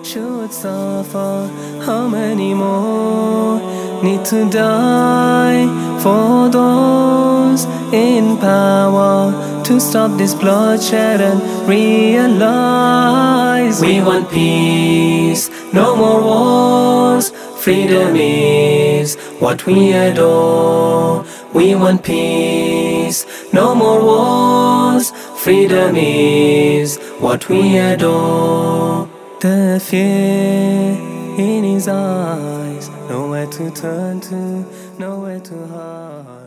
should suffer? How many more need to die for those in power to stop this bloodshed and realize we want peace, no more wars. Freedom is what we adore. We want peace, no more wars. Freedom is what we adore. The fear in his eyes, nowhere to turn to, nowhere to hide.